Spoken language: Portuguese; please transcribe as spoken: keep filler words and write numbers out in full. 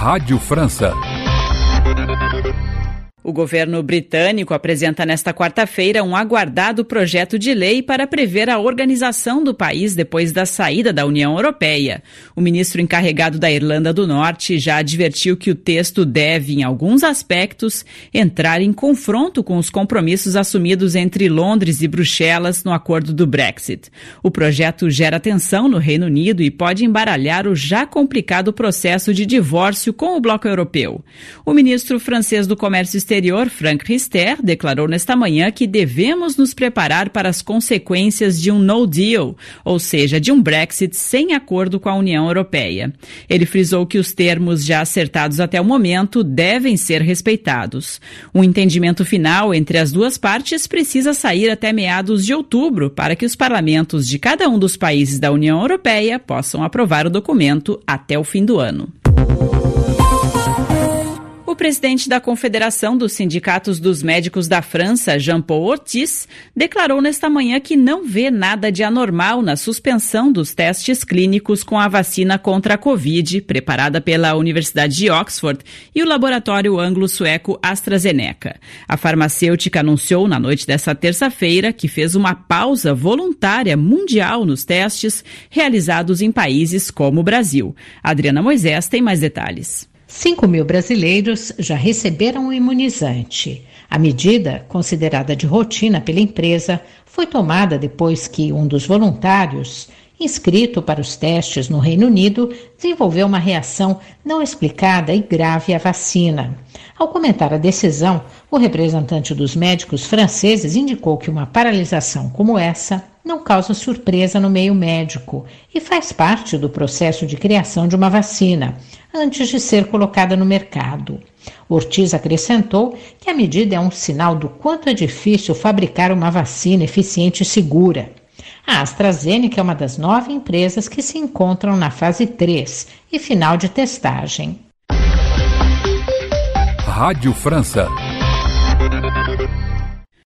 Rádio França. O governo britânico apresenta nesta quarta-feira um aguardado projeto de lei para prever a organização do país depois da saída da União Europeia. O ministro encarregado da Irlanda do Norte já advertiu que o texto deve, em alguns aspectos, entrar em confronto com os compromissos assumidos entre Londres e Bruxelas no acordo do Brexit. O projeto gera tensão no Reino Unido e pode embaralhar o já complicado processo de divórcio com o bloco europeu. O ministro francês do Comércio Exterior, Frank Riester, declarou nesta manhã que devemos nos preparar para as consequências de um no deal, ou seja, de um Brexit sem acordo com a União Europeia. Ele frisou que os termos já acertados até o momento devem ser respeitados. Um entendimento final entre as duas partes precisa sair até meados de outubro para que os parlamentos de cada um dos países da União Europeia possam aprovar o documento até o fim do ano. O presidente da Confederação dos Sindicatos dos Médicos da França, Jean-Paul Ortiz, declarou nesta manhã que não vê nada de anormal na suspensão dos testes clínicos com a vacina contra a Covid, preparada pela Universidade de Oxford e o laboratório anglo-sueco AstraZeneca. A farmacêutica anunciou na noite desta terça-feira que fez uma pausa voluntária mundial nos testes realizados em países como o Brasil. Adriana Moisés tem mais detalhes. cinco mil brasileiros já receberam o imunizante. A medida, considerada de rotina pela empresa, foi tomada depois que um dos voluntários, inscrito para os testes no Reino Unido, desenvolveu uma reação não explicada e grave à vacina. Ao comentar a decisão, o representante dos médicos franceses indicou que uma paralisação como essa não causa surpresa no meio médico e faz parte do processo de criação de uma vacina, antes de ser colocada no mercado. Ortiz acrescentou que a medida é um sinal do quanto é difícil fabricar uma vacina eficiente e segura. A AstraZeneca é uma das nove empresas que se encontram na fase três e final de testagem. Rádio França.